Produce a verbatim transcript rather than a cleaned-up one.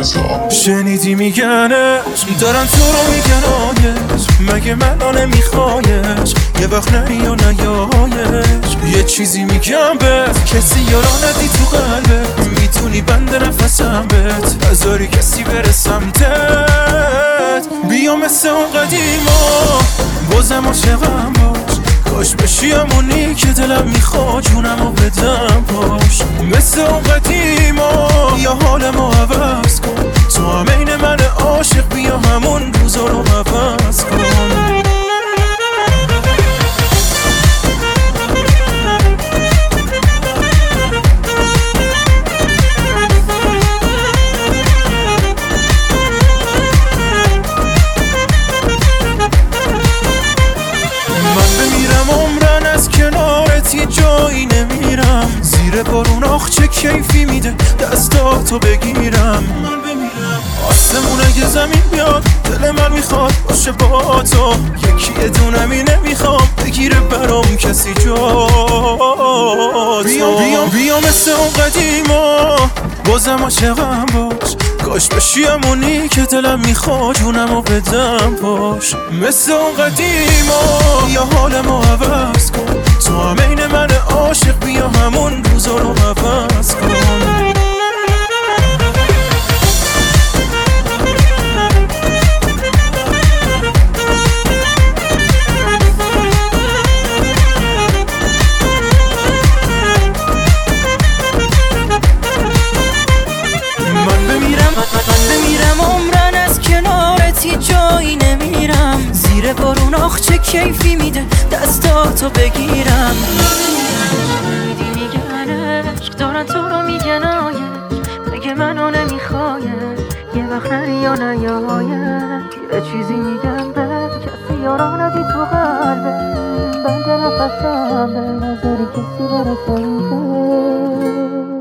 شنیدی میگن عشق دارن تو رو میگن آیش، مگه منو نمیخوایش یه وقت نهی یا نیایش. یه چیزی میگم بهت کسی یارا ندی تو قلبت، میتونی بند نفسم بهت نذاری کسی بره سمتت. بیا مثل اون قدیما بازم عاشقم باش، کاش بشی همونی که دلم میخواد جونمو بدم باش. مثل اون قدیما یا حالمو عوض کن، تو هم این من عاشق بیا همون روزا رو عوض کن. جایی نمیرم زیر بارون، آخ چه کیفی میده دستاتو بگیرم. من بمیرم آسمون اگه زمین بیاد دل من میخواد باشه با تو، یکی دونمی نمیخوام بگیره برام کسی جا. بیام بیام بیام مثل اون قدیما بازم عاشقم باش، کاش بشی همونی که دلم میخواد جونمو بدم باش. مثل اون قدیما یا حالمو عوض کن، تو هم این من عاشق بیا همون روزا رو عوض کن. زیر بارون آخ چه کیفی میده دستاتو بگیرم. شنیدی میگن عشق دارن تو رو میگن آیش، مگه منو نمیخوایش یه وقت نری یا نیایش. یه چیزی میگم به کسی یارا ندی تو قلبه، بند نفسم به نظری کسی برسه.